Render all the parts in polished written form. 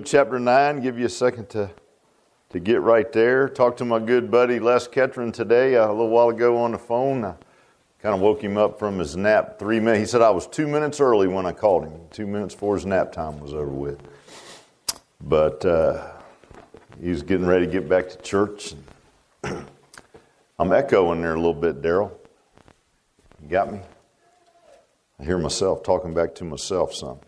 chapter 9. Give you a second to get right there. Talked to my good buddy Les Ketron today a little while ago on the phone. I kind of woke him up from his nap 3 minutes. He said I was 2 minutes early when I called him. 2 minutes before his nap time was over with. But he was getting ready to get back to church. I'm echoing there a little bit, Daryl. You got me? I hear myself talking back to myself some.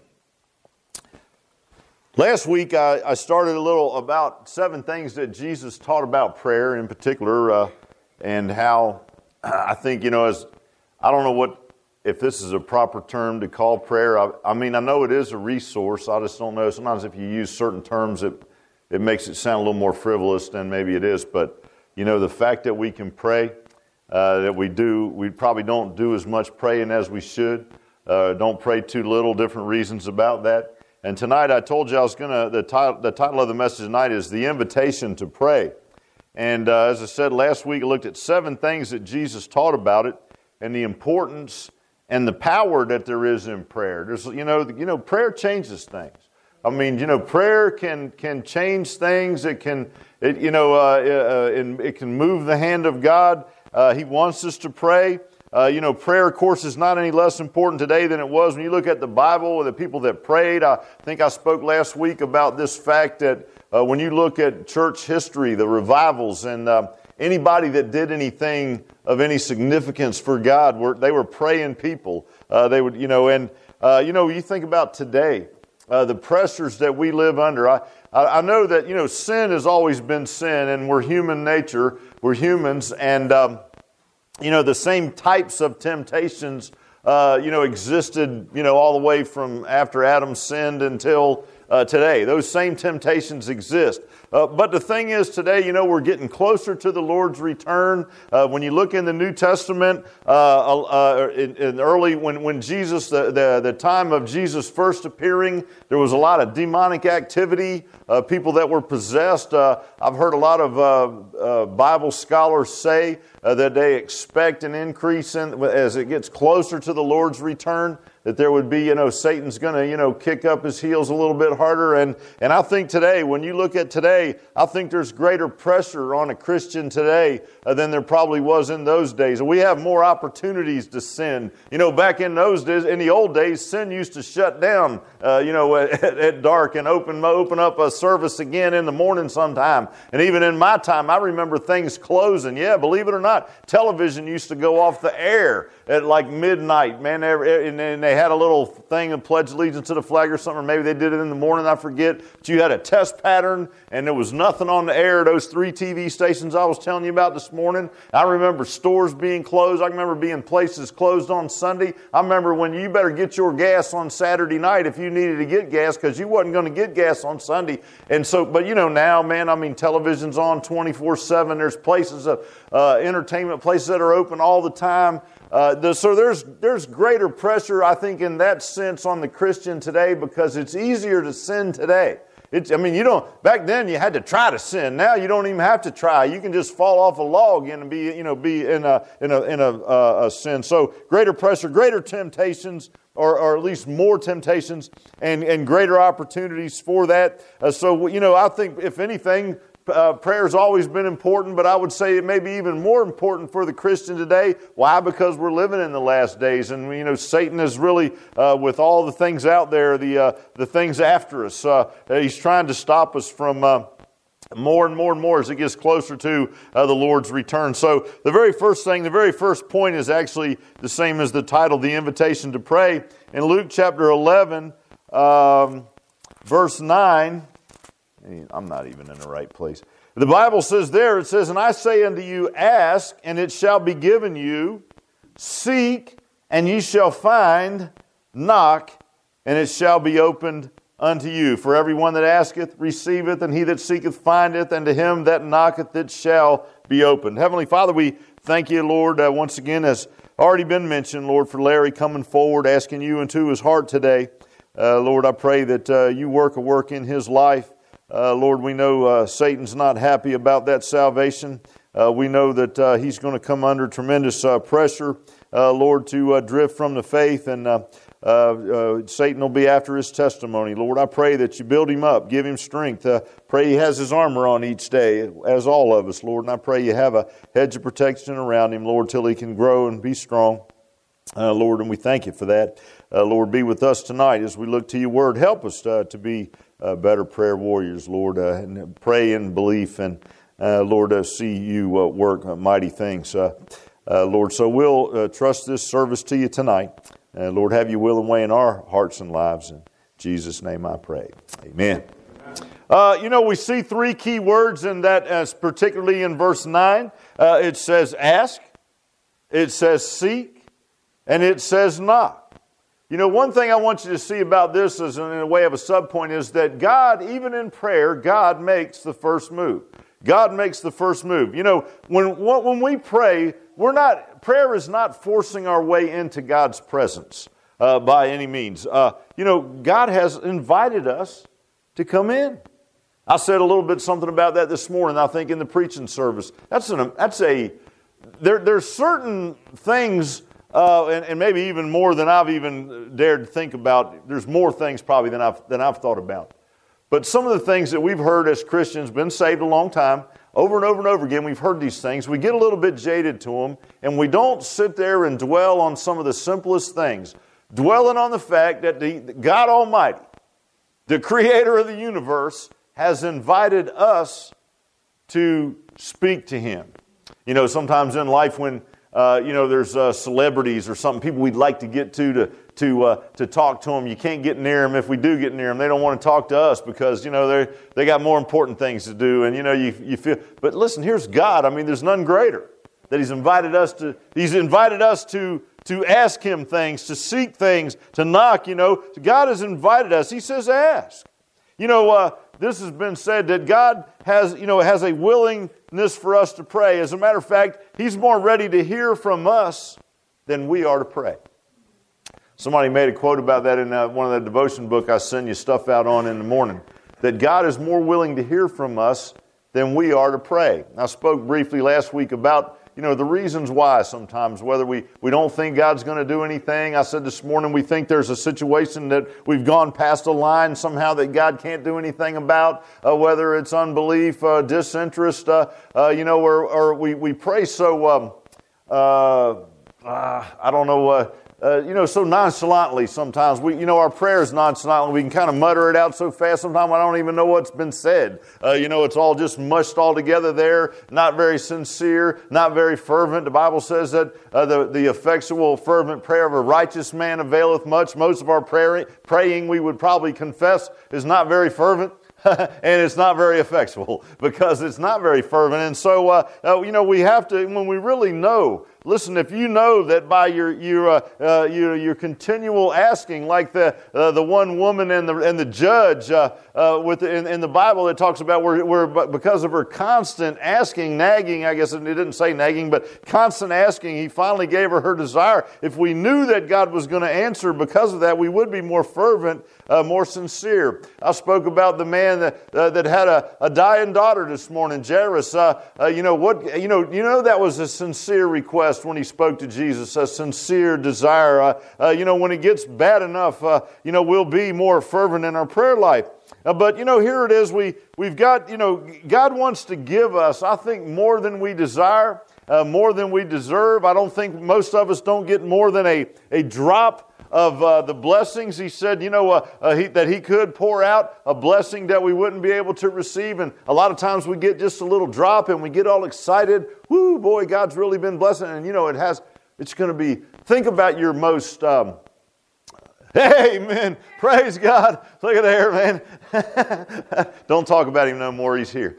Last week I started a little about 7 things that Jesus taught about prayer in particular, and how I think, as I don't know if this is a proper term to call prayer. I mean, I know it is a resource. I just don't know. Sometimes if you use certain terms, it makes it sound a little more frivolous than maybe it is. But, the fact that we can pray, that we probably don't do as much praying as we should. Don't pray too little, different reasons about that. And tonight I told you the title of the message tonight is The Invitation to Pray. And as I said last week, I looked at 7 things that Jesus taught about it and the importance and the power that there is in prayer. There's, prayer changes things. I mean, prayer can change things. It can move the hand of God. He wants us to pray. Prayer, of course, is not any less important today than it was when you look at the Bible, the people that prayed. I think I spoke last week about this fact that when you look at church history, the revivals, and anybody that did anything of any significance for God, they were praying people. You think about today, the pressures that we live under. I know that, sin has always been sin, and we're human nature. We're humans, and the same types of temptations, existed, all the way from after Adam sinned until today. Those same temptations exist. But the thing is today, we're getting closer to the Lord's return. When you look in the New Testament, when Jesus, the time of Jesus first appearing, there was a lot of demonic activity, people that were possessed. I've heard a lot of Bible scholars say that they expect an increase as it gets closer to the Lord's return, that there would be, Satan's going to, kick up his heels a little bit harder. And I think today, when you look at today, I think there's greater pressure on a Christian today than there probably was in those days. We have more opportunities to sin. Back in those days, in the old days, sin used to shut down, at dark and open up a service again in the morning sometime. And even in my time, I remember things closing. Yeah, believe it or not, television used to go off the air at like midnight, man, and they had a little thing of pledge allegiance to the flag or something, or maybe they did it in the morning, I forget. But you had a test pattern, and there was nothing on the air. Those 3 TV stations I was telling you about this morning. I remember stores being closed. I remember being places closed on Sunday. I remember when you better get your gas on Saturday night if you needed to get gas, because you wasn't going to get gas on Sunday. And so, but now, man, I mean, television's on 24/7. There's places of entertainment places that are open all the time. So there's greater pressure, I think, in that sense on the Christian today, because it's easier to sin today. Back then you had to try to sin. Now you don't even have to try. You can just fall off a log and be in a sin. So greater pressure, greater temptations, or at least more temptations, and greater opportunities for that. I think if anything, prayer's always been important, but I would say it may be even more important for the Christian today. Why? Because we're living in the last days, and Satan is really, with all the things out there, the things after us, he's trying to stop us from more and more and more as it gets closer to the Lord's return. So the very first point is actually the same as the title, The Invitation to Pray. In Luke chapter 11, verse 9, I'm not even in the right place. The Bible says there, it says, "And I say unto you, ask, and it shall be given you. Seek, and ye shall find. Knock, and it shall be opened unto you. For everyone that asketh receiveth, and he that seeketh findeth, and to him that knocketh it shall be opened." Heavenly Father, we thank you, Lord, once again, as already been mentioned, Lord, for Larry coming forward, asking you into his heart today. Lord, I pray that you work a work in his life. Lord, we know Satan's not happy about that salvation. We know that he's going to come under tremendous pressure, Lord, to drift from the faith. And Satan will be after his testimony. Lord, I pray that you build him up, give him strength. Pray he has his armor on each day, as all of us, Lord. And I pray you have a hedge of protection around him, Lord, till he can grow and be strong. Lord, and we thank you for that. Lord, be with us tonight as we look to your word. Help us to be better prayer warriors, Lord, and pray in belief and, Lord, see you work mighty things. Lord, so we'll trust this service to you tonight. Lord, have your will and way in our hearts and lives. In Jesus' name I pray. Amen. We see three key words in that, as particularly in verse 9. It says ask, it says seek, and it says knock. One thing I want you to see about this as in a way of a subpoint is that God, even in prayer, God makes the first move. God makes the first move. When we pray, prayer is not forcing our way into God's presence by any means. God has invited us to come in. I said a little bit something about that this morning, I think, in the preaching service. There's certain things, and maybe even more than I've even dared to think about. There's more things probably than I've thought about. But some of the things that we've heard as Christians, been saved a long time, over and over and over again, we've heard these things. We get a little bit jaded to them, and we don't sit there and dwell on some of the simplest things. Dwelling on the fact that God Almighty, the creator of the universe, has invited us to speak to Him. Sometimes in life when there's celebrities or something, people we'd like to get to talk to them. You can't get near them. If we do get near them, they don't want to talk to us because, they got more important things to do. And, you feel, but listen, here's God. There's none greater that He's invited us to. He's invited us to ask Him things, to seek things, to knock, God has invited us. He says, ask. This has been said that God has a willingness for us to pray. As a matter of fact, He's more ready to hear from us than we are to pray. Somebody made a quote about that in one of the devotion book I send you stuff out on in the morning, that God is more willing to hear from us than we are to pray. I spoke briefly last week about the reasons why sometimes, whether we don't think God's going to do anything. I said this morning we think there's a situation that we've gone past a line somehow that God can't do anything about, whether it's unbelief, disinterest, or we pray so, I don't know, so nonchalantly sometimes. Our prayers nonchalantly. We can kind of mutter it out so fast sometimes I don't even know what's been said. It's all just mushed all together there, not very sincere, not very fervent. The Bible says that the effectual, fervent prayer of a righteous man availeth much. Most of our praying, we would probably confess, is not very fervent. And it's not very effectual because it's not very fervent. And so, we have to, when we really know, listen, if you know that by your continual asking, like the one woman and the judge in the Bible, it talks about where because of her constant asking, nagging, I guess it didn't say nagging, but constant asking, He finally gave her desire. If we knew that God was going to answer because of that, we would be more fervent, more sincere. I spoke about the man that had a dying daughter this morning, Jairus. That was a sincere request when he spoke to Jesus, a sincere desire. When it gets bad enough, we'll be more fervent in our prayer life. But here it is. We've got, God wants to give us, I think, more than we desire, more than we deserve. I don't think most of us don't get more than a drop of the blessings. He said, that He could pour out a blessing that we wouldn't be able to receive. And a lot of times we get just a little drop and we get all excited. Whoo, boy, God's really been blessing. And it's going to be, think about your most, amen, praise God. Look at there, man. Don't talk about Him no more. He's here.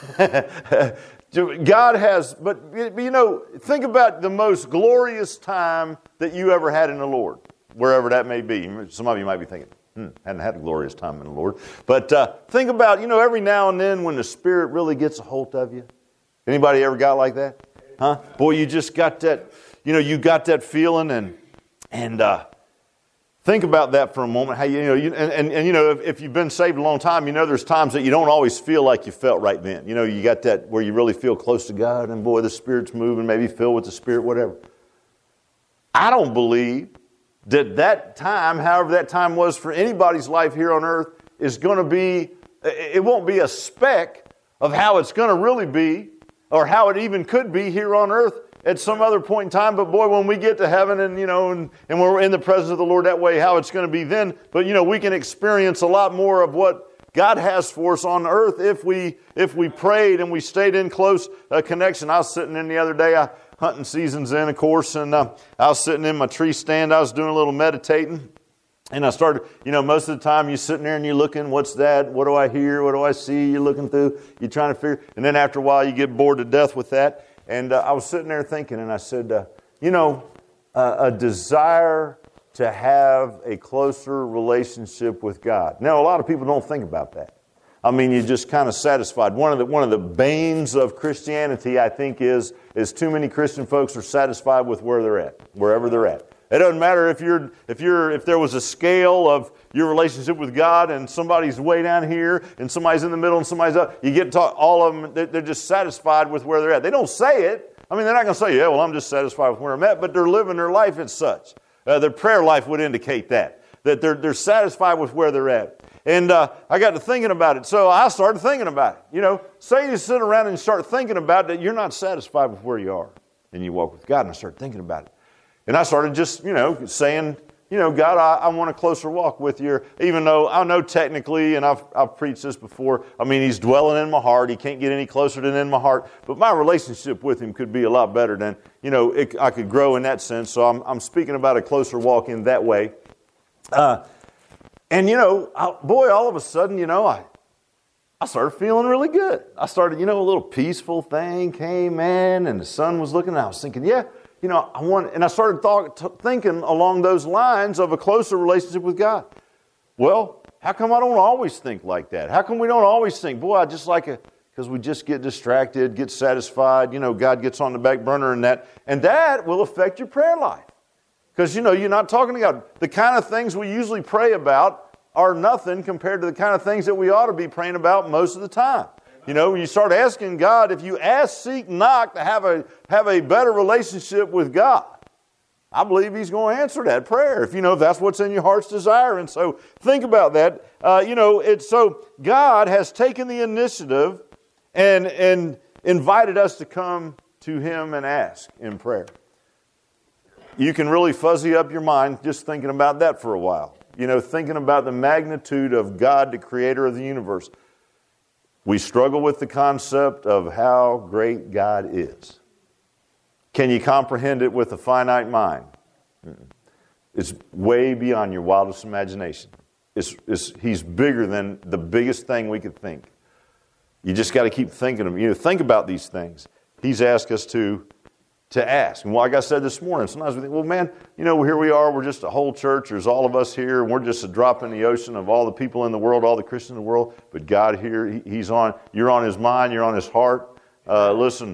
God has, but think about the most glorious time that you ever had in the Lord, wherever that may be. Some of you might be thinking, hadn't had a glorious time in the Lord. But think about, every now and then when the Spirit really gets a hold of you. Anybody ever got like that? Huh? Boy, you just got that, you got that feeling and think about that for a moment. How if you've been saved a long time, there's times that you don't always feel like you felt right then. You got that where you really feel close to God, and boy, the Spirit's moving, maybe filled with the Spirit, whatever. I don't believe that time, however that time was for anybody's life here on earth, is going to be, it won't be a speck of how it's going to really be, or how it even could be here on earth at some other point in time. But boy, when we get to heaven and, and we're in the presence of the Lord that way, how it's going to be then. But, we can experience a lot more of what God has for us on earth if we prayed and we stayed in close connection. I was sitting in the other day, hunting season's in, of course, and I was sitting in my tree stand. I was doing a little meditating. And I started, most of the time you're sitting there and you're looking, what's that? What do I hear? What do I see? You're looking through, you're trying to figure. And then after a while you get bored to death with that. And I was sitting there thinking, and I said, a desire to have a closer relationship with God. Now, a lot of people don't think about that. I mean, you're just kind of satisfied. One of the banes of Christianity, I think, is too many Christian folks are satisfied with where they're at, wherever they're at. It doesn't matter if there was a scale of your relationship with God and somebody's way down here and somebody's in the middle and somebody's up. You get to talk, all of them, they're just satisfied with where they're at. They don't say it. I mean, they're not going to say, yeah, well, I'm just satisfied with where I'm at, but they're living their life as such. Their prayer life would indicate that they're satisfied with where they're at. And I got to thinking about it. So I started thinking about it. Say you sit around and start thinking about that you're not satisfied with where you are and you walk with God. And I started thinking about it. And I started just, saying, God, I want a closer walk with you. Even though I know technically, and I've preached this before, I mean, He's dwelling in my heart. He can't get any closer than in my heart. But my relationship with Him could be a lot better than, I could grow in that sense. So I'm speaking about a closer walk in that way. And, all of a sudden, I started feeling really good. I started, a little peaceful thing came in and the sun was looking, and I was thinking, yeah, and I started thinking along those lines of a closer relationship with God. Well, how come I don't always think like that? How come we don't always think, boy, I just like it, because we just get distracted, get satisfied, God gets on the back burner and that will affect your prayer life. Because, you're not talking to God. The kind of things we usually pray about are nothing compared to the kind of things that we ought to be praying about most of the time. When you start asking God, if you ask, seek, knock to have a better relationship with God, I believe He's going to answer that prayer if that's what's in your heart's desire. And so think about that. So God has taken the initiative and invited us to come to Him and ask in prayer. You can really fuzzy up your mind just thinking about that for a while. Thinking about the magnitude of God, the creator of the universe. We struggle with the concept of how great God is. Can you comprehend it with a finite mind? It's way beyond your wildest imagination. He's bigger than the biggest thing we could think. You just got to keep thinking of him. Think about these things. He's asked us to ask. And like I said this morning, sometimes we think, well, man, here we are. We're just a whole church. There's all of us here. And we're just a drop in the ocean of all the people in the world, all the Christians in the world. But God here, you're on His mind. You're on His heart. Listen,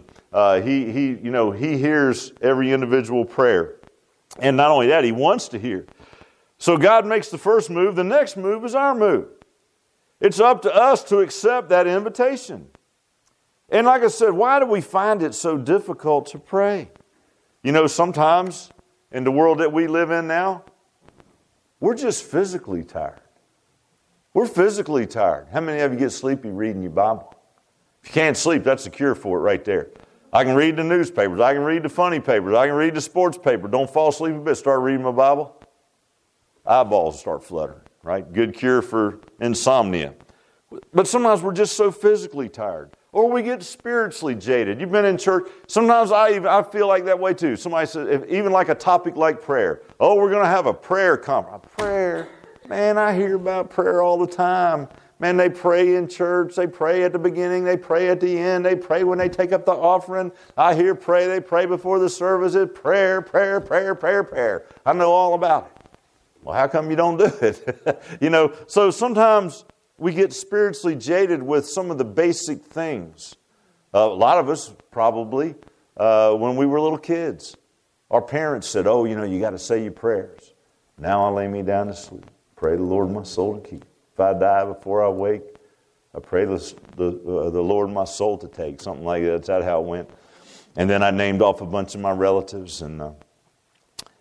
He hears every individual prayer. And not only that, He wants to hear. So God makes the first move. The next move is our move. It's up to us to accept that invitation. And like I said, why do we find it so difficult to pray? Sometimes in the world that we live in now, we're just physically tired. We're physically tired. How many of you get sleepy reading your Bible? If you can't sleep, that's the cure for it right there. I can read the newspapers. I can read the funny papers. I can read the sports paper. Don't fall asleep a bit. Start reading my Bible. Eyeballs start fluttering, right? Good cure for insomnia. But sometimes we're just so physically tired. Or we get spiritually jaded. You've been in church. Sometimes I feel like that way too. Somebody says, even like a topic like prayer. Oh, we're going to have a prayer conference. Prayer. Man, I hear about prayer all the time. Man, they pray in church. They pray at the beginning. They pray at the end. They pray when they take up the offering. I hear pray. They pray before the service. It's prayer, prayer, prayer, prayer, prayer. I know all about it. Well, how come you don't do it? So sometimes we get spiritually jaded with some of the basic things. A lot of us probably, when we were little kids, our parents said, oh, you got to say your prayers. Now I lay me down to sleep. Pray the Lord my soul to keep. If I die before I wake, I pray the Lord my soul to take. Something like that. That's how it went. And then I named off a bunch of my relatives. And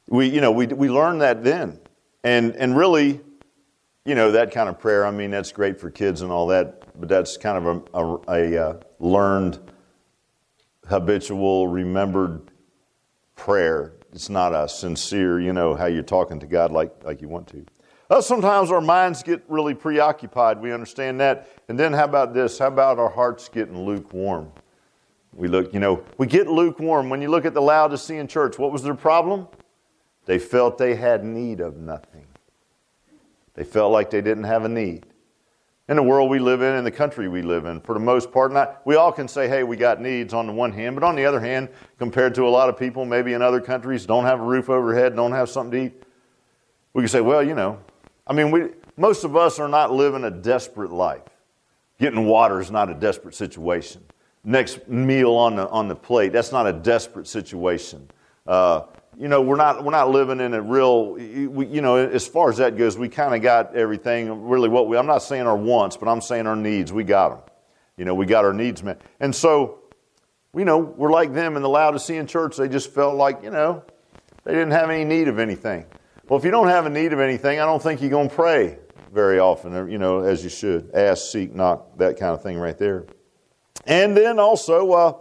We learned that then. And really, that kind of prayer, that's great for kids and all that, but that's kind of a learned, habitual, remembered prayer. It's not a sincere, how you're talking to God like you want to. Sometimes our minds get really preoccupied. We understand that. And then how about this? How about our hearts getting lukewarm? We get lukewarm. When you look at the Laodicean church, what was their problem? They felt they had need of nothing. They felt like they didn't have a need. In the world we live in the country we live in, for the most part, we all can say, hey, we got needs on the one hand, but on the other hand, compared to a lot of people maybe in other countries, don't have a roof overhead, don't have something to eat, we can say, well, most of us are not living a desperate life. Getting water is not a desperate situation. Next meal on the plate, that's not a desperate situation. We're not living in a real, as far as that goes, we kind of got everything, really I'm not saying our wants, but I'm saying our needs, we got them. We got our needs met. And so, we're like them in the Laodicean church. They just felt like, they didn't have any need of anything. Well, if you don't have a need of anything, I don't think you're going to pray very often, as you should. Ask, seek, knock, that kind of thing right there. And then also,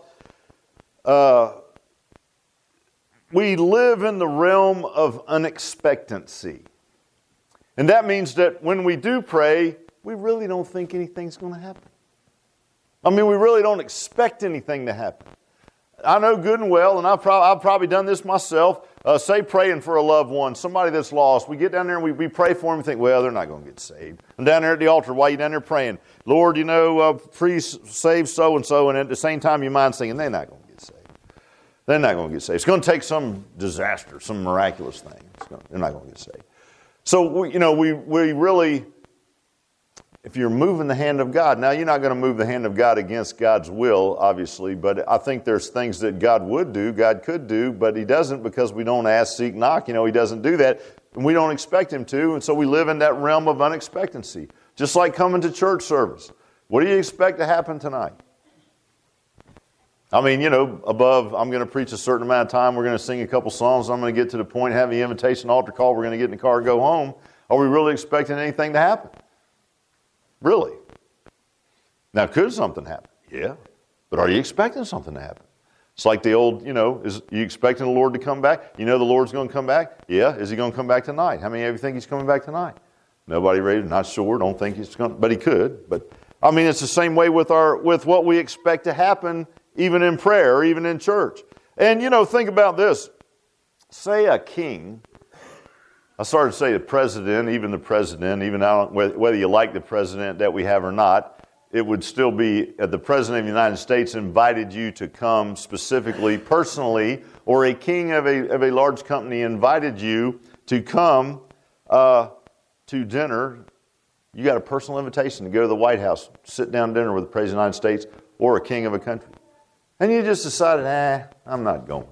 we live in the realm of unexpectancy. And that means that when we do pray, we really don't think anything's going to happen. We really don't expect anything to happen. I know good and well, and I've probably done this myself, say praying for a loved one, somebody that's lost. We get down there and we pray for them and think, well, they're not going to get saved. I'm down there at the altar while you're down there praying, Lord, please save so-and-so, and at the same time your mind's thinking, they're not going to get saved. They're not going to get saved. It's going to take some disaster, some miraculous thing. They're not going to get saved. So, we really, if you're moving the hand of God, now you're not going to move the hand of God against God's will, obviously, but I think there's things that God would do, God could do, but He doesn't because we don't ask, seek, knock. He doesn't do that, and we don't expect Him to, and so we live in that realm of unexpectancy. Just like coming to church service. What do you expect to happen tonight? Above, I'm going to preach a certain amount of time. We're going to sing a couple songs. I'm going to get to the point, have the invitation altar call. We're going to get in the car and go home. Are we really expecting anything to happen? Really? Now, could something happen? Yeah. But are you expecting something to happen? It's like the old, is you expecting the Lord to come back? The Lord's going to come back? Yeah. Is He going to come back tonight? How many of you think He's coming back tonight? Nobody ready? Not sure. Don't think He's going to, but He could. But, it's the same way with what we expect to happen even in prayer or even in church. And, think about this. Say a king, I started to say the president, even whether you like the president that we have or not, it would still be the president of the United States invited you to come specifically, personally, or a king of a large company invited you to come to dinner. You got a personal invitation to go to the White House, sit down to dinner with the President of the United States or a king of a country. And you just decided, I'm not going.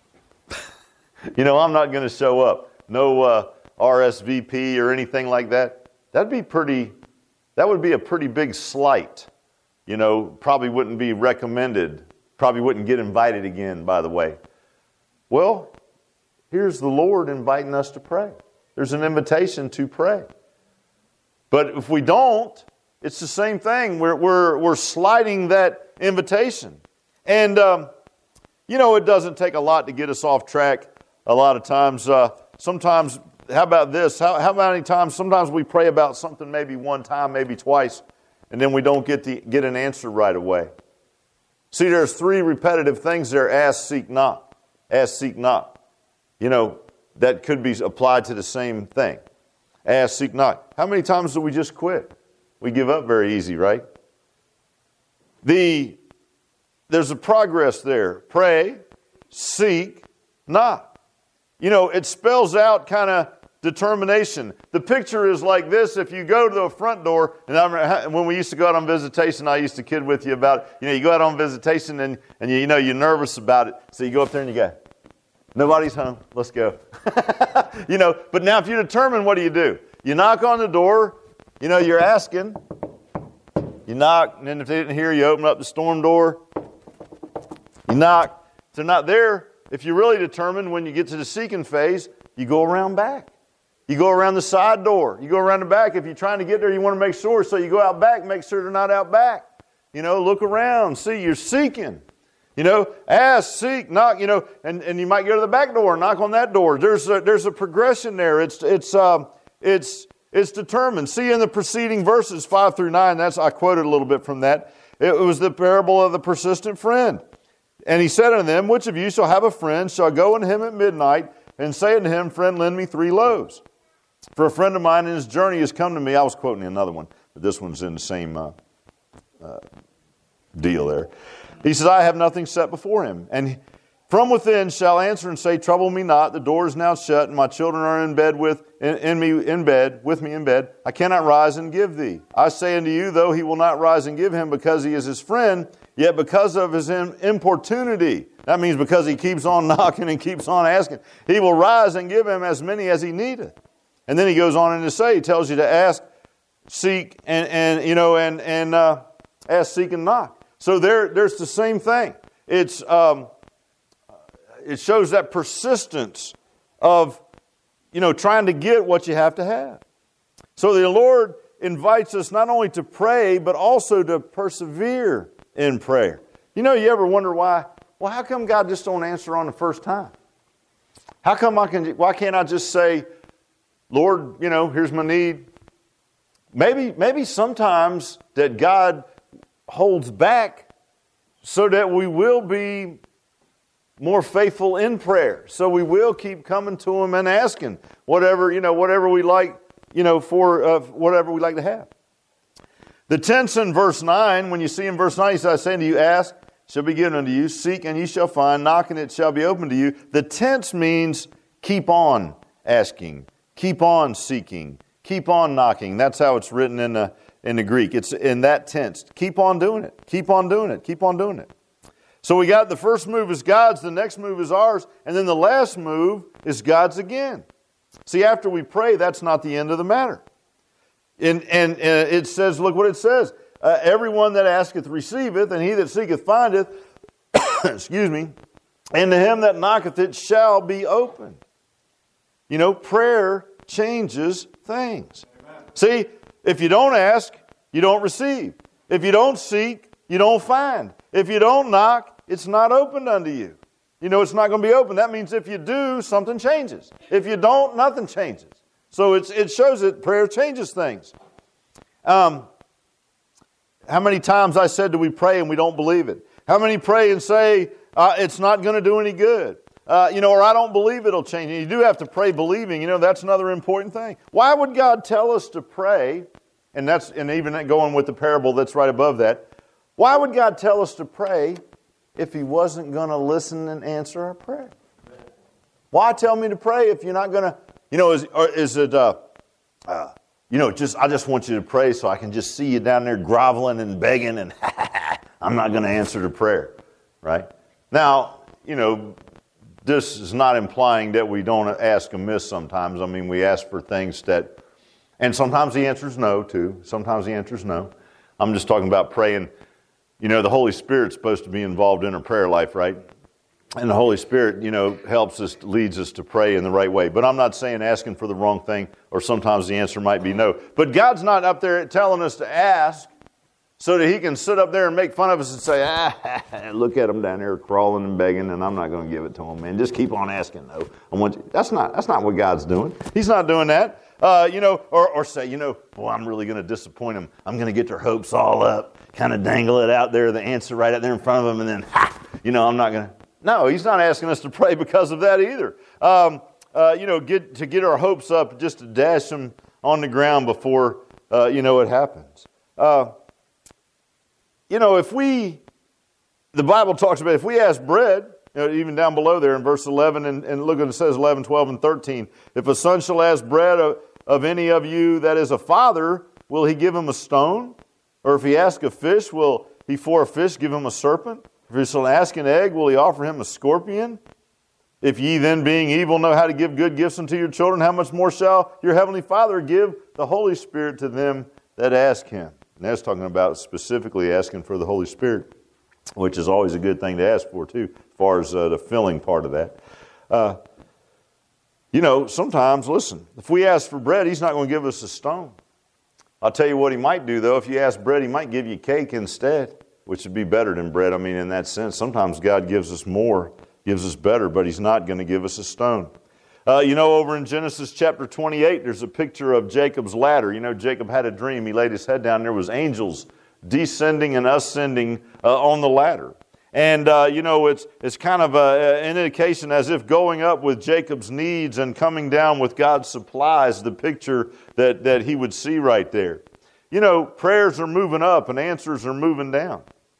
I'm not going to show up. No RSVP or anything like that. That would be a pretty big slight. Probably wouldn't be recommended. Probably wouldn't get invited again, by the way. Well, here's the Lord inviting us to pray. There's an invitation to pray. But if we don't, it's the same thing. We're sliding that invitation. And, it doesn't take a lot to get us off track a lot of times. Sometimes, how about this? How many times, sometimes we pray about something maybe one time, maybe twice, and then we don't get an answer right away. See, there's 3 repetitive things there. Ask, seek, knock. Ask, seek, knock. That could be applied to the same thing. Ask, seek, knock. How many times do we just quit? We give up very easy, right? There's a progress there. Pray, seek, knock. It spells out kind of determination. The picture is like this. If you go to the front door, and I remember when we used to go out on visitation, I used to kid with you about, you go out on visitation and you're nervous about it. So you go up there and you go, nobody's home. Let's go. But now if you determine, what do? You knock on the door. You're asking. You knock, and then if they didn't hear you, open up the storm door. You knock. If they're not there, if you're really determined when you get to the seeking phase, you go around back. You go around the side door. You go around the back. If you're trying to get there, you want to make sure. So you go out back, make sure they're not out back. Look around. See, you're seeking. Ask, seek, knock, and you might go to the back door, knock on that door. There's a progression there. It's determined. See in the preceding verses 5 through 9, I quoted a little bit from that. It was the parable of the persistent friend. And he said unto them, which of you shall have a friend, shall go unto him at midnight, and say unto him, friend, lend me 3 loaves. For a friend of mine in his journey has come to me. I was quoting another one, but this one's in the same deal there. He says, I have nothing set before him. And from within shall answer and say, trouble me not, the door is now shut, and my children are in bed with me in bed. I cannot rise and give thee. I say unto you, though he will not rise and give him because he is his friend, yet because of his importunity, that means because he keeps on knocking and keeps on asking, he will rise and give him as many as he needeth. And then he goes on to say, he tells you to ask, seek, and ask, seek, and knock. So there's the same thing. It shows that persistence of, trying to get what you have to have. So the Lord invites us not only to pray, but also to persevere in prayer. You ever wonder why? Well, how come God just don't answer on the first time? Why can't I just say, Lord, here's my need? Maybe sometimes that God holds back so that we will be more faithful in prayer. So we will keep coming to Him and asking whatever we like, for whatever we like to have. The tense in verse 9, when you see in verse 9, he says, I say unto you, ask, shall be given unto you, seek, and ye shall find, knock, and it shall be opened to you. The tense means keep on asking, keep on seeking, keep on knocking. That's how it's written in the Greek. It's in that tense. Keep on doing it. Keep on doing it. Keep on doing it. So we got the first move is God's, the next move is ours, and then the last move is God's again. See, after we pray, that's not the end of the matter. And it says, look what it says. Everyone that asketh receiveth, and he that seeketh findeth, excuse me, and to him that knocketh it shall be opened. Prayer changes things. Amen. See, if you don't ask, you don't receive. If you don't seek, you don't find. If you don't knock, it's not opened unto you. It's not going to be open. That means if you do, something changes. If you don't, nothing changes. So it shows that prayer changes things. How many times I said, do we pray and we don't believe it? How many pray and say, it's not going to do any good? Or I don't believe it'll change. And you do have to pray believing. That's another important thing. Why would God tell us to pray? And even going with the parable that's right above that. Why would God tell us to pray if He wasn't going to listen and answer our prayer? Why tell me to pray if you're not going to? I just want you to pray so I can just see you down there groveling and begging and I'm not going to answer the prayer, right? Now, this is not implying that we don't ask amiss sometimes. I mean, we ask for things and sometimes the answer is no, too. Sometimes the answer is no. I'm just talking about praying. The Holy Spirit's supposed to be involved in our prayer life, right? And the Holy Spirit, helps us, leads us to pray in the right way. But I'm not saying asking for the wrong thing, or sometimes the answer might be no. But God's not up there telling us to ask so that He can sit up there and make fun of us and say, look at them down there crawling and begging, and I'm not going to give it to them, man. Just keep on asking, though. That's not what God's doing. He's not doing that. Or say, I'm really going to disappoint them. I'm going to get their hopes all up, kind of dangle it out there, the answer right out there in front of them, and then, I'm not going to. No, He's not asking us to pray because of that either. Get our hopes up, just to dash them on the ground before, it happens. The Bible talks about if we ask bread, even down below there in verse 11, and look what it says, 11, 12, and 13. If a son shall ask bread of any of you that is a father, will he give him a stone? Or if he ask a fish, will he for a fish give him a serpent? If he shall ask an egg, will he offer him a scorpion? If ye then, being evil, know how to give good gifts unto your children, how much more shall your heavenly Father give the Holy Spirit to them that ask Him? And that's talking about specifically asking for the Holy Spirit, which is always a good thing to ask for too, as far as the filling part of that. You know, sometimes, listen, if we ask for bread, He's not going to give us a stone. I'll tell you what He might do, though. If you ask bread, He might give you cake instead, which would be better than bread. I mean, in that sense, sometimes God gives us more, gives us better, but He's not going to give us a stone. You know, over in Genesis chapter 28, there's a picture of Jacob's ladder. You know, Jacob had a dream. He laid his head down, and there was angels descending and ascending on the ladder. And, you know, it's kind of an indication as if going up with Jacob's needs and coming down with God's supplies, the picture that he would see right there. You know, prayers are moving up and answers are moving down.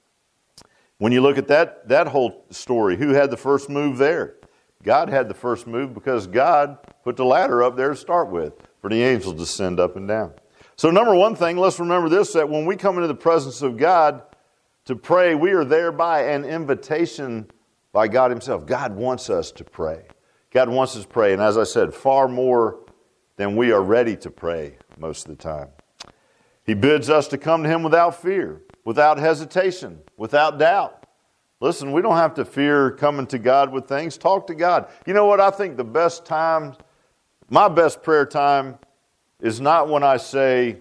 When you look at that whole story, who had the first move there? God had the first move because God put the ladder up there to start with for the angels to send up and down. So number one thing, let's remember this, that when we come into the presence of God to pray, we are there by an invitation by God Himself. God wants us to pray. God wants us to pray. And as I said, far more than we are ready to pray most of the time. He bids us to come to Him without fear, without hesitation, without doubt. Listen, we don't have to fear coming to God with things. Talk to God. You know what? I think the best time, my best prayer time is not when I say,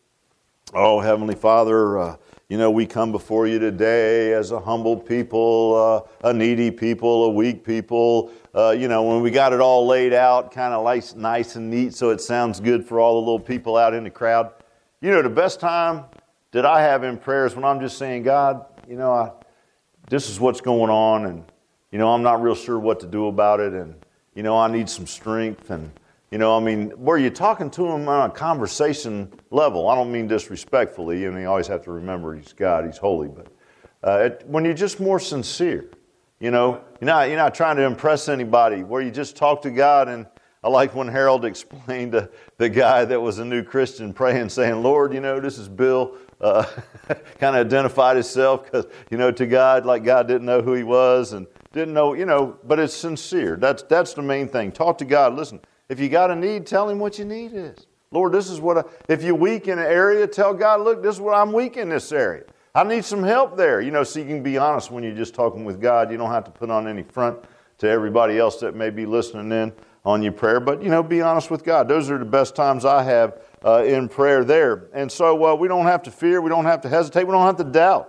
oh, Heavenly Father, you know, we come before you today as a humble people, a needy people, a weak people. You know, when we got it all laid out, kind of like nice and neat so it sounds good for all the little people out in the crowd. You know, the best time that I have in prayer is when I'm just saying, God, you know, this is what's going on, and, you know, I'm not real sure what to do about it, and, you know, I need some strength, and, you know, I mean, where you're talking to Him on a conversation level. I don't mean disrespectfully, and you always have to remember He's God, He's holy, but when you're just more sincere, you know, you're not trying to impress anybody, where you just talk to God. And I like when Harold explained to the guy that was a new Christian praying, saying, Lord, you know, this is Bill. Kind of identified himself because, you know, to God, like God didn't know who he was and didn't know, you know, but it's sincere. That's the main thing. Talk to God. Listen, if you got a need, tell Him what your need is. Lord, this is what if you're weak in an area, tell God, look, this is what I'm weak in this area. I need some help there. You know, so you can be honest when you're just talking with God. You don't have to put on any front to everybody else that may be listening in on your prayer. But, you know, be honest with God. Those are the best times I have in prayer there. And so we don't have to fear. We don't have to hesitate. We don't have to doubt.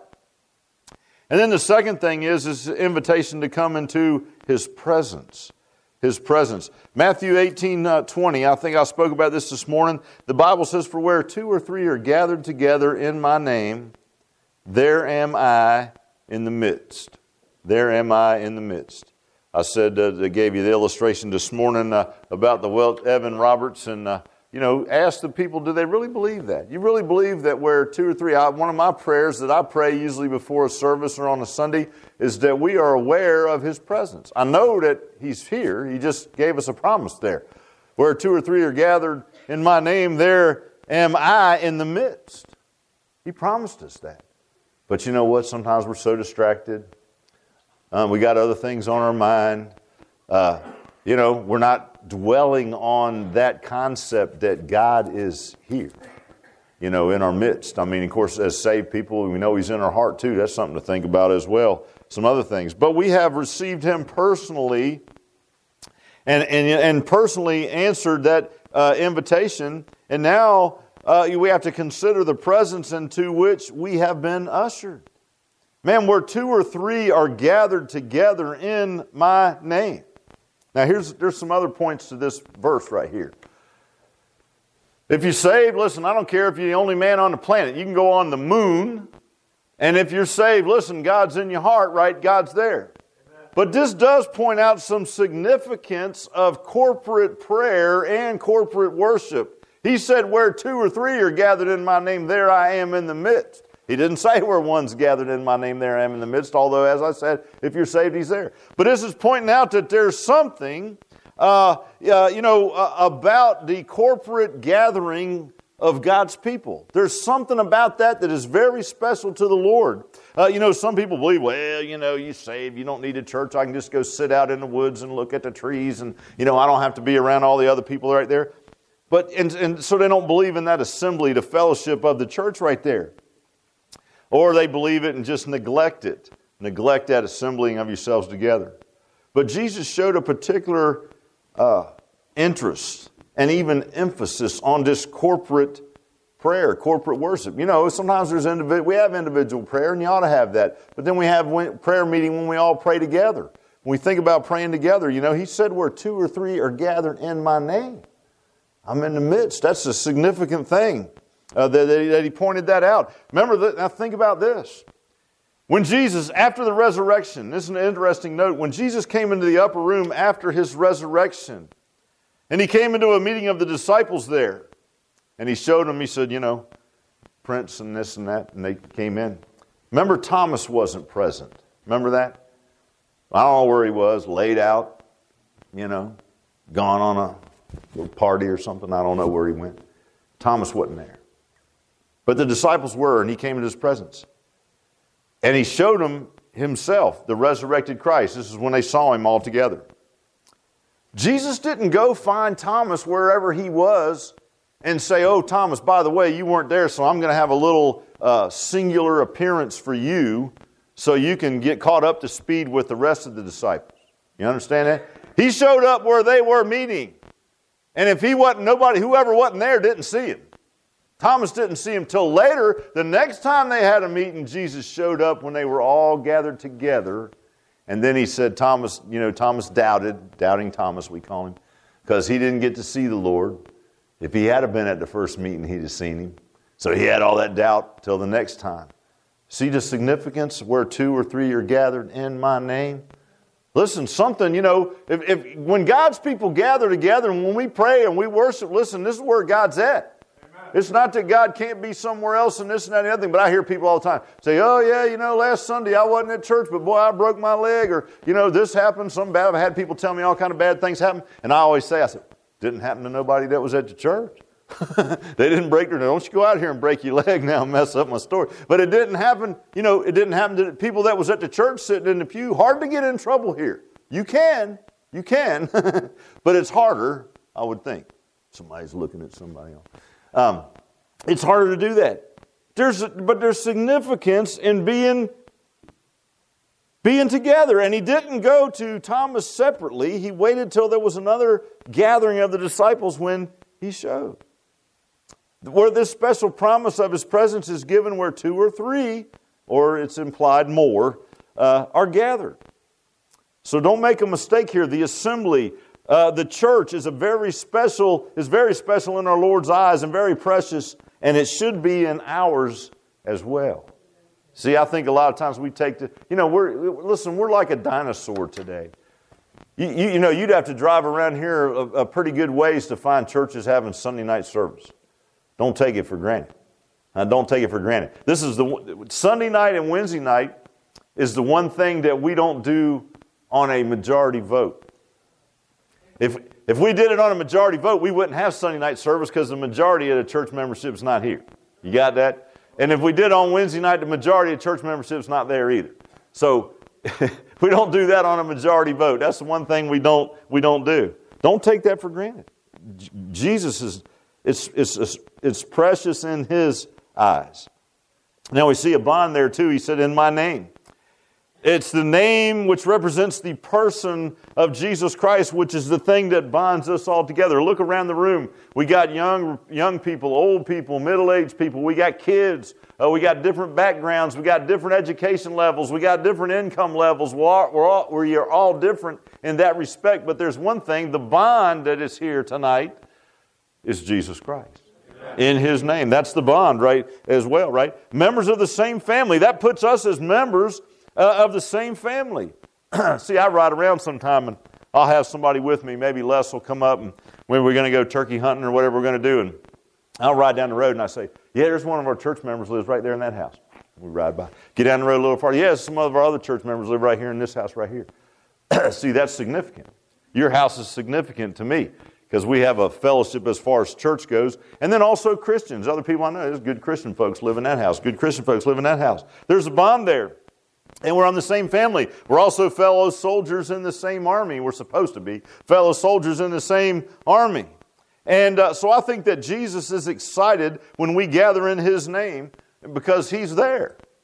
And then the second thing is the invitation to come into His presence. His presence. Matthew 18:20, I think I spoke about this morning. The Bible says, for where 2 or 3 are gathered together in my name, there am I in the midst. There am I in the midst. I said, I gave you the illustration this morning about the Evan Roberts, and you know, ask the people, do they really believe that? You really believe that where 2 or 3, one of my prayers that I pray usually before a service or on a Sunday is that we are aware of His presence. I know that He's here. He just gave us a promise there. Where 2 or 3 are gathered in my name, there am I in the midst. He promised us that. But you know what? Sometimes we're so distracted. We got other things on our mind. You know, we're not dwelling on that concept that God is here, you know, in our midst. I mean, of course, as saved people, we know He's in our heart too. That's something to think about as well. Some other things. But we have received Him personally and personally answered that invitation. And now we have to consider the presence into which we have been ushered. Man, where 2 or 3 are gathered together in my name. Now, there's some other points to this verse right here. If you're saved, listen, I don't care if you're the only man on the planet. You can go on the moon, and if you're saved, listen, God's in your heart, right? God's there. Amen. But this does point out some significance of corporate prayer and corporate worship. He said, where 2 or 3 are gathered in my name, there I am in the midst. He didn't say where one's gathered in my name, there I am in the midst, although, as I said, if you're saved, He's there. But this is pointing out that there's something, about the corporate gathering of God's people. There's something about that is very special to the Lord. Some people believe, well, you're saved, you don't need a church, I can just go sit out in the woods and look at the trees, and, I don't have to be around all the other people right there. But, and so they don't believe in that assembly, the fellowship of the church right there. Or they believe it and just neglect it. Neglect that assembling of yourselves together. But Jesus showed a particular interest and even emphasis on this corporate prayer, corporate worship. You know, sometimes we have individual prayer, and you ought to have that. But then we have prayer meeting when we all pray together. When we think about praying together, you know, he said where 2 or 3 are gathered in my name, I'm in the midst. That's a significant thing that he pointed that out. Remember, now think about this. When Jesus, after the resurrection, this is an interesting note, when Jesus came into the upper room after his resurrection, and he came into a meeting of the disciples there, and he showed them, he said, you know, Prince and this and that, and they came in. Remember, Thomas wasn't present. Remember that? I don't know where he was, laid out, you know, gone on a little party or something. I don't know where he went. Thomas wasn't there. But the disciples were, and he came into his presence. And he showed them himself, the resurrected Christ. This is when they saw him all together. Jesus didn't go find Thomas wherever he was and say, oh, Thomas, by the way, you weren't there, so I'm going to have a little singular appearance for you so you can get caught up to speed with the rest of the disciples. You understand that? He showed up where they were meeting. And if he wasn't, whoever wasn't there didn't see him. Thomas didn't see him till later. The next time they had a meeting, Jesus showed up when they were all gathered together. And then he said, Thomas, you know, Thomas doubted, doubting Thomas we call him, because he didn't get to see the Lord. If he had been at the first meeting, he'd have seen him. So he had all that doubt till the next time. See the significance where 2 or 3 are gathered in my name? Listen, something, you know, if when God's people gather together and when we pray and we worship, listen, this is where God's at. It's not that God can't be somewhere else and this and that and the other thing, but I hear people all the time say, oh yeah, you know, last Sunday I wasn't at church, but boy, I broke my leg, or, you know, this happened, something bad. I've had people tell me all kind of bad things happen, and I always say, didn't happen to nobody that was at the church. They didn't break their, don't you go out here and break your leg now and mess up my story. But it didn't happen, you know, it didn't happen to people that was at the church sitting in the pew. Hard to get in trouble here. You can, but it's harder, I would think. Somebody's looking at somebody else. It's harder to do that. But there's significance in being together. And he didn't go to Thomas separately. He waited till there was another gathering of the disciples when he showed. Where this special promise of his presence is given where 2 or 3, or it's implied more, are gathered. So don't make a mistake here. The assembly, the church is very special in our Lord's eyes and very precious, and it should be in ours as well. See, I think a lot of times we take we're like a dinosaur today. You know, you'd have to drive around here a pretty good ways to find churches having Sunday night service. Don't take it for granted. Don't take it for granted. This is Sunday night and Wednesday night is the one thing that we don't do on a majority vote. If we did it on a majority vote, we wouldn't have Sunday night service because the majority of the church membership is not here. You got that? And if we did on Wednesday night, the majority of church membership is not there either. So we don't do that on a majority vote. That's the one thing we don't do. Don't take that for granted. Jesus it's precious in His eyes. Now we see a bond there too. He said, in my name. It's the name which represents the person of Jesus Christ, which is the thing that bonds us all together. Look around the room. We got young people, old people, middle-aged people. We got kids. We got different backgrounds. We got different education levels. We got different income levels. We are all different in that respect. But there's one thing, the bond that is here tonight is Jesus Christ. In His name. That's the bond, right, as well, right? Members of the same family. That puts us as members of the same family. See, I ride around sometime and I'll have somebody with me. Maybe Les will come up and when we're going to go turkey hunting or whatever we're going to do. And I'll ride down the road and I say, yeah, there's one of our church members lives right there in that house. We ride by. Get down the road a little farther. Yeah, some of our other church members live right here in this house right here. See, that's significant. Your house is significant to me because we have a fellowship as far as church goes. And then also Christians. Other people I know, there's good Christian folks live in that house. Good Christian folks live in that house. There's a bond there. And we're on the same family. We're also fellow soldiers in the same army. We're supposed to be fellow soldiers in the same army. And so I think that Jesus is excited when we gather in His name because He's there.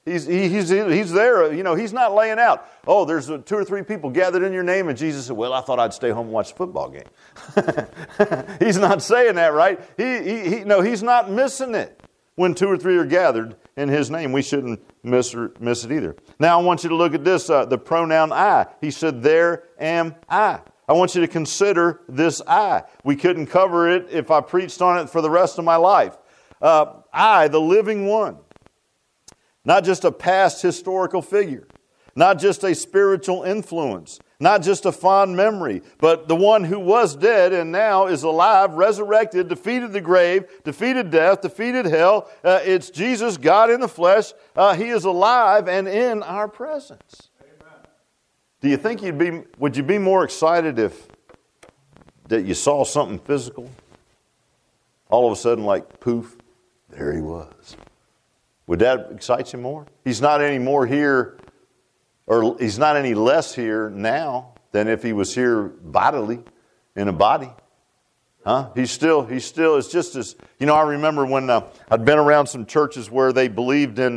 He's there. He's not laying out. Oh, there's 2 or 3 people gathered in your name, and Jesus said, well, I thought I'd stay home and watch the football game. He's not saying that, right? He's not missing it. When 2 or 3 are gathered in His name, we shouldn't miss it either. Now, I want you to look at this, the pronoun I. He said, there am I. I want you to consider this I. We couldn't cover it if I preached on it for the rest of my life. I, the living one. Not just a past historical figure. Not just a spiritual influence. Not just a fond memory. But the one who was dead and now is alive, resurrected, defeated the grave, defeated death, defeated hell. It's Jesus, God in the flesh. He is alive and in our presence. Amen. Do you think would you be more excited if that you saw something physical? All of a sudden, like poof, there He was. Would that excite you more? He's not any more here, or He's not any less here now than if He was here bodily, in a body. He's still, it's just as, I remember when I'd been around some churches where they believed in,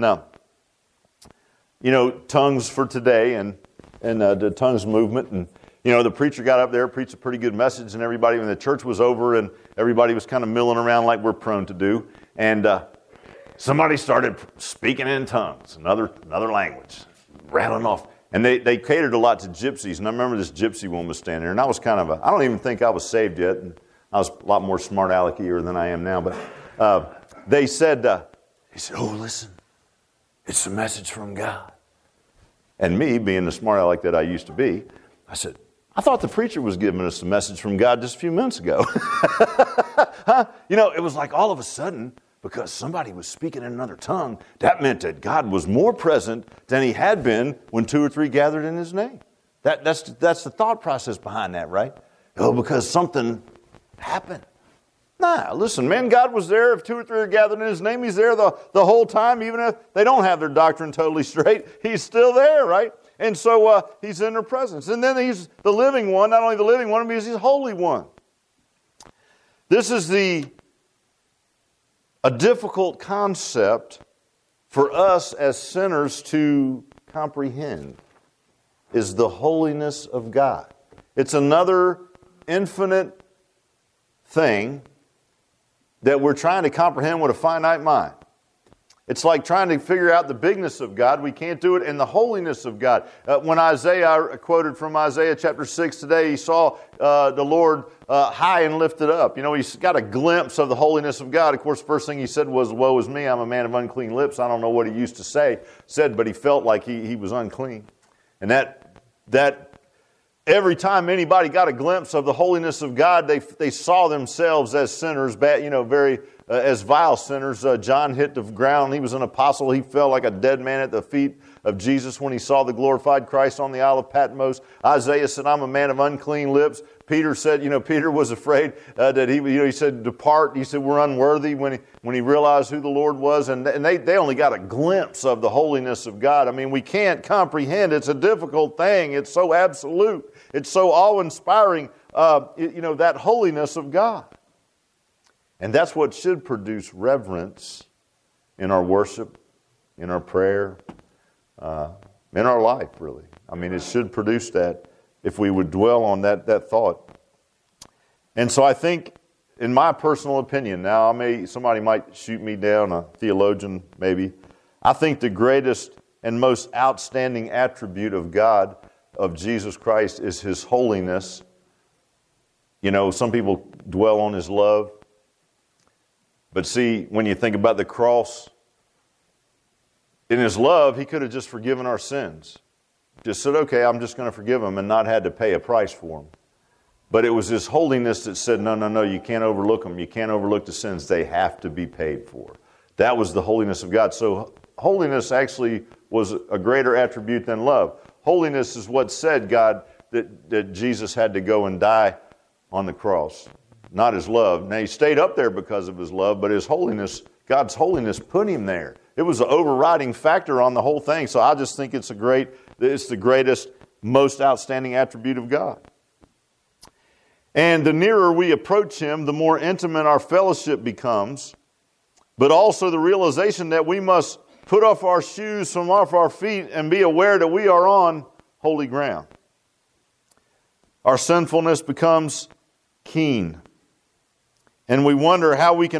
tongues for today and the tongues movement. And, the preacher got up there, preached a pretty good message, and everybody, when the church was over and everybody was kind of milling around like we're prone to do, and somebody started speaking in tongues, another language, rattling off. And they catered a lot to gypsies. And I remember this gypsy woman was standing there. And I was kind of I don't even think I was saved yet. And I was a lot more smart alecky-er than I am now. But he said, oh, listen, it's a message from God. And me, being the smart aleck that I used to be, I said, I thought the preacher was giving us a message from God just a few minutes ago. It was like all of a sudden, because somebody was speaking in another tongue, that meant that God was more present than He had been when 2 or 3 gathered in His name. That's the thought process behind that, right? Oh, because something happened. Nah, listen, man, God was there. If 2 or 3 are gathered in His name, He's there the whole time, even if they don't have their doctrine totally straight. He's still there, right? And so He's in their presence. And then He's the living one, not only the living one, but He's the Holy One. This is a difficult concept for us as sinners to comprehend, is the holiness of God. It's another infinite thing that we're trying to comprehend with a finite mind. It's like trying to figure out the bigness of God. We can't do it in the holiness of God. When I quoted from Isaiah chapter 6 today, he saw the Lord high and lifted up. He's got a glimpse of the holiness of God. Of course, the first thing he said was, woe is me, I'm a man of unclean lips. I don't know what he used to said, but he felt like he was unclean. And that every time anybody got a glimpse of the holiness of God, they saw themselves as sinners, as vile sinners. John hit the ground. He was an apostle. He fell like a dead man at the feet of Jesus when he saw the glorified Christ on the Isle of Patmos. Isaiah said, I'm a man of unclean lips. Peter said, Peter was afraid that he said, depart. He said, we're unworthy when he realized who the Lord was. And they only got a glimpse of the holiness of God. I mean, we can't comprehend. It's a difficult thing. It's so absolute. It's so awe-inspiring, that holiness of God. And that's what should produce reverence in our worship, in our prayer, in our life, really. I mean, it should produce that if we would dwell on that thought. And so I think, in my personal opinion, now somebody might shoot me down, a theologian maybe, I think the greatest and most outstanding attribute of God, of Jesus Christ, is His holiness. Some people dwell on His love. But see, when you think about the cross, in His love, He could have just forgiven our sins. Just said, okay, I'm just going to forgive them and not had to pay a price for them. But it was His holiness that said, no, you can't overlook them. You can't overlook the sins. They have to be paid for. That was the holiness of God. So holiness actually was a greater attribute than love. Holiness is what said God that Jesus had to go and die on the cross. Not His love. Now, He stayed up there because of His love, but His holiness, God's holiness, put Him there. It was an overriding factor on the whole thing. So I just think it's the greatest, most outstanding attribute of God. And the nearer we approach Him, the more intimate our fellowship becomes, but also the realization that we must put off our shoes from off our feet and be aware that we are on holy ground. Our sinfulness becomes keen. And we wonder how we can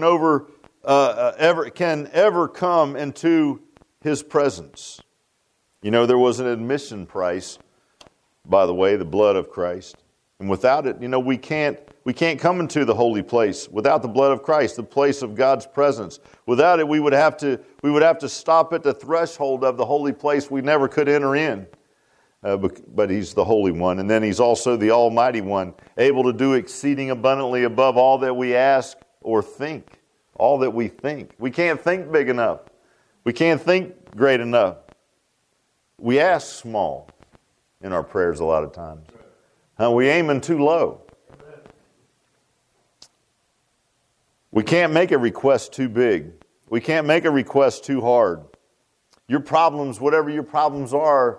ever come into His presence. You know, there was an admission price, by the way, the blood of Christ. And without it, you know, we can't come into the holy place without the blood of Christ, the place of God's presence. Without it, we would have to stop at the threshold of the holy place we never could enter in. But He's the Holy One. And then He's also the Almighty One, able to do exceeding abundantly above all that we ask or think. All that we think. We can't think big enough. We can't think great enough. We ask small in our prayers a lot of times. We aiming too low. We can't make a request too big. We can't make a request too hard. Your problems, whatever your problems are,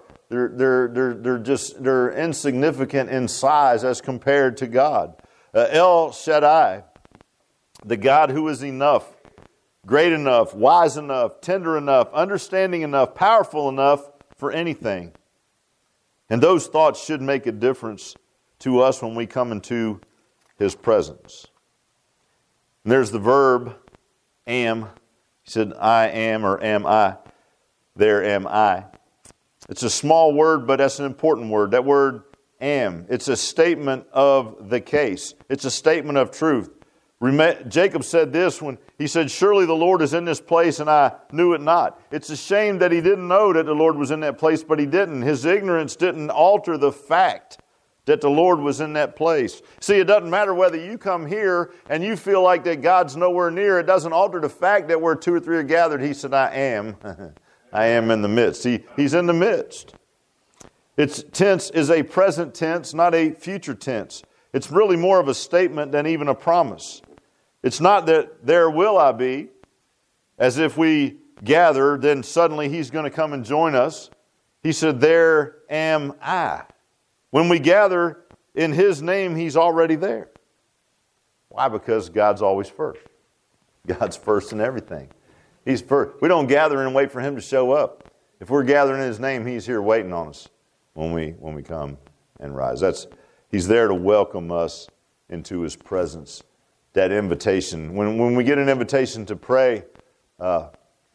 they're insignificant in size as compared to God. El Shaddai, the God who is enough, great enough, wise enough, tender enough, understanding enough, powerful enough for anything. And those thoughts should make a difference to us when we come into His presence. And there's the verb am. He said, I am, or am I. There am I. It's a small word, but that's an important word. That word am. It's a statement of the case. It's a statement of truth. Jacob said this when he said, surely the Lord is in this place and I knew it not. It's a shame that he didn't know that the Lord was in that place, but he didn't. His ignorance didn't alter the fact that the Lord was in that place. See, it doesn't matter whether you come here and you feel like that God's nowhere near. It doesn't alter the fact that where two or three are gathered, He said, I am. I am in the midst. He's in the midst. Its tense is a present tense, not a future tense. It's really more of a statement than even a promise. It's not that there will I be, as if we gather, then suddenly He's going to come and join us. He said, there am I. When we gather in His name, He's already there. Why? Because God's always first. God's first in everything. He's first. We don't gather and wait for Him to show up. If we're gathering in His name, He's here waiting on us when we come and rise. He's there to welcome us into His presence. That invitation. When we get an invitation to pray, when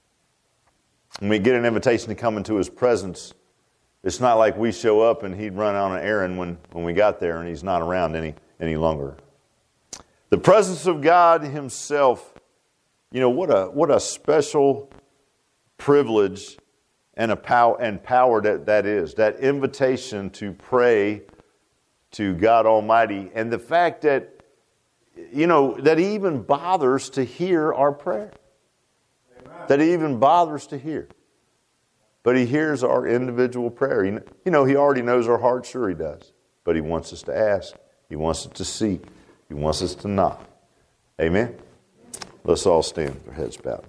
we get an invitation to come into His presence, it's not like we show up and He'd run on an errand when we got there and He's not around any longer. The presence of God Himself, you know, what a special privilege and power that is. That invitation to pray to God Almighty, and the fact that, you know, that He even bothers to hear our prayer. Amen. That He even bothers to hear. But He hears our individual prayer. You know, He already knows our heart. Sure He does. But He wants us to ask. He wants us to seek. He wants us to knock. Amen? Let's all stand with our heads bowed.